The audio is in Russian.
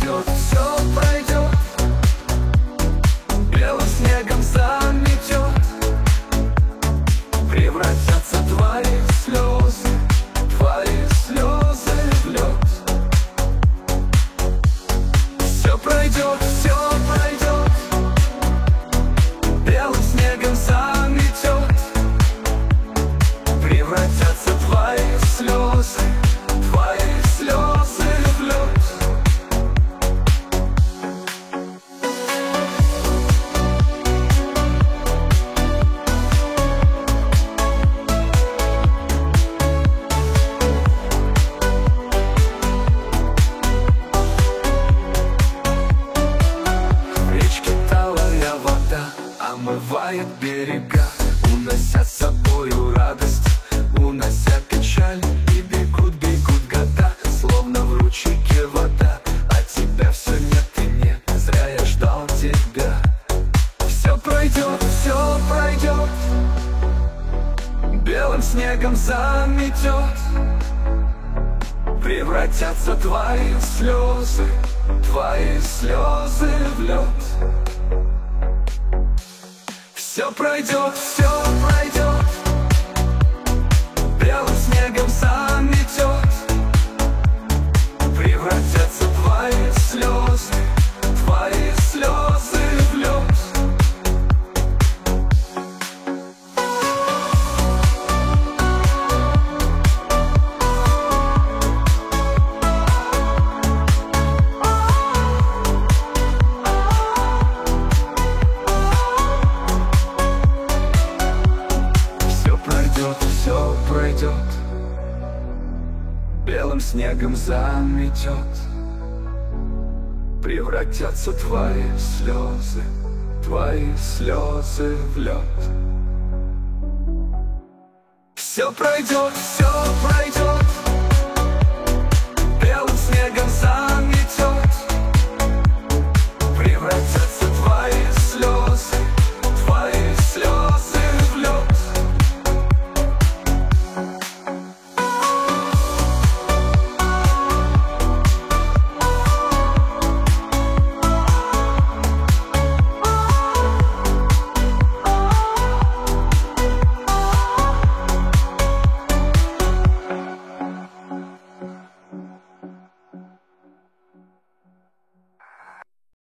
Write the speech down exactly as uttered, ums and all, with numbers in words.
пройдет, все пройдет, белым снегом заметет. Превратятся твои слезы, твои слезы в лед. Все пройдет, все пройдет, белым снегом заметет. Превратятся твои слезы, твои слезы в лед. В речке талая вода омывает берега, унося с собою радость, унося печаль. И бегут, бегут года, словно в ручейке вода. А тебя все нет и нет, зря я ждал тебя. Все пройдет, все пройдет, белым снегом заметет. Превратятся твои слезы, твои слезы в лед. Все пройдет, все пройдет, белым снегом заметет. Превратятся твои слезы, твои слезы в лед. Все пройдет, белым снегом заметет. Превратятся твои слезы, твои слезы в лед. Все пройдет, все пройдет,